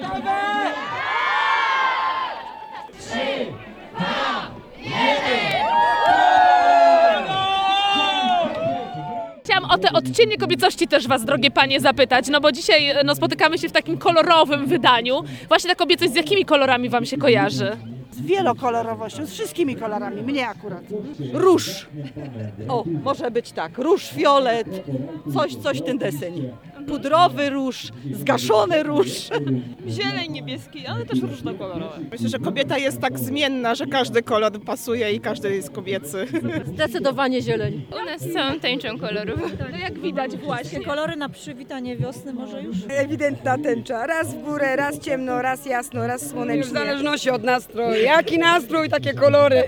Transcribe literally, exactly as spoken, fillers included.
Chciałam o te odcienie kobiecości też was, drogie panie, zapytać, no bo dzisiaj no, spotykamy się w takim kolorowym wydaniu. Właśnie ta kobiecość z jakimi kolorami wam się kojarzy? Z wielokolorowością, z wszystkimi kolorami, mnie akurat. Róż. O, może być tak, róż, fiolet, coś, coś ten deseń. Pudrowy róż, zgaszony róż. Zieleń, niebieski, ale też różnokolorowe. Myślę, że kobieta jest tak zmienna, że każdy kolor pasuje i każdy jest kobiecy. Zdecydowanie zieleń. U nas całą tęczą kolorów. No jak widać właśnie. Kolory na przywitanie wiosny może już? Ewidentna tęcza. Raz w górę, raz ciemno, raz jasno, raz W słonecznie. zależności od nastroju. Jaki nastrój, takie kolory.